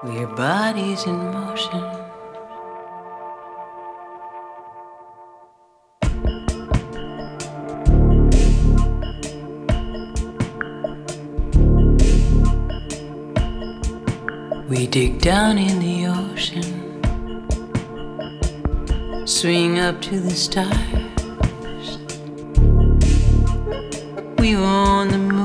We're bodies in motion. We dig down in the ocean, swing up to the stars. We own the moon.